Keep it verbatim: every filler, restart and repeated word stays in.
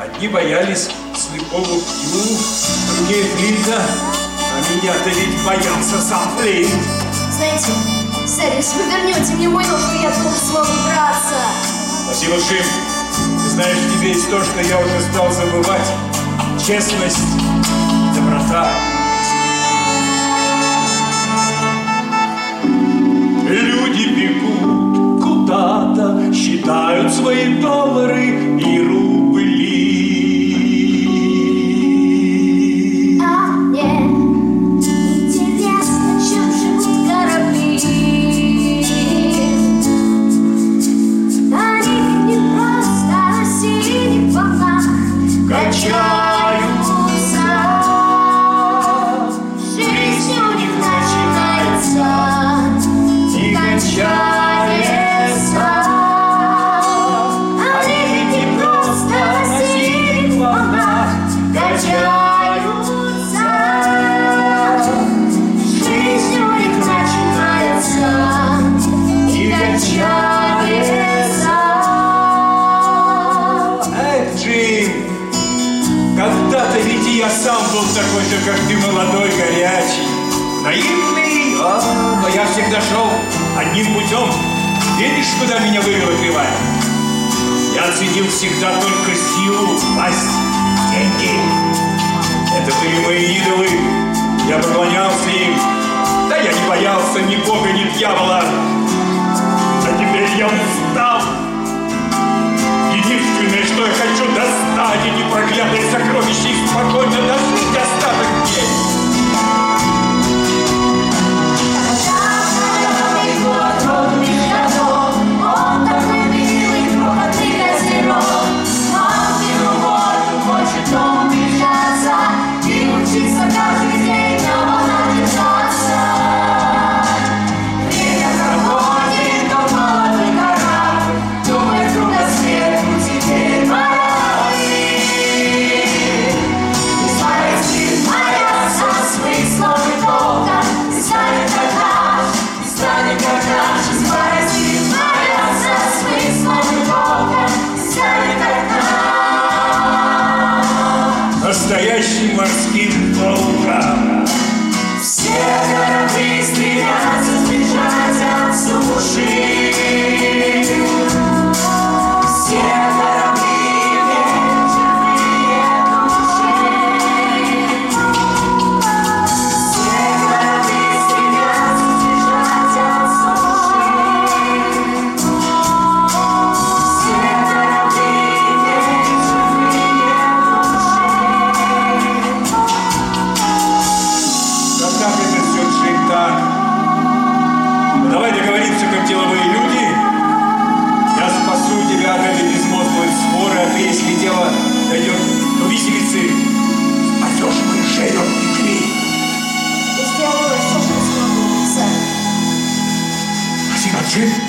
Одни боялись слепого Пью, другие Флинта, а меня-то ведь боялся сам Флинт. Знаете, сэр, если вы вернете мне мой нож, то я тоже смогу драться. Спасибо, Джим. Ты знаешь, тебе есть то, что я уже стал забывать. Честность, доброта. Люди бегут куда-то, считают свои доллары и рубли. А мне интересно, чем живут корабли. Они ведь не просто на синих волнах качаются. Жизнь у них начинается и кончается. Они ведь не просто на синих волнах качаются. Жизнь у них начинается и кончается. Эх, Джим, когда-то ведь и я сам был такой же, как ты, молодой, горячий, наивный, а, но я всегда шел одним путем. Видишь, куда меня вывела кривая? Я ценил всегда только силу, власть, деньги. Это были мои идолы. Я поклонялся им. Да я не боялся ни Бога, ни дьявола. А теперь я устал. Единственное, что я хочу, достать эти проклятые сокровища и спокойно дожить остаток дней. Он такой милый, крохотный козерог. Мамину воду хочет он убежаться и учиться каждый день на волнах держаться. Время проходит, но молодой корабль думает, кругосвету теперь пора плыть. И старость боятся своих слов и толка, и станет как наш, и станет как наш, и старость боятся своих слов и толка, и станет как наш. Настоящим морским волком. Все корабли стремятся сбежать от суши. Все корабли имеют живые души. Все корабли стремятся сбежать от суши. Все корабли имеют живые души. Да как это все, Джим, так? Ну, давай договоримся, как деловые люди. Я спасу тебя от этой безмозглой своры, а ты, если дело дойдет до виселицы, спасешь мою шею от петли. Я сделала все, что смогу, сэр. Спасибо, Джим.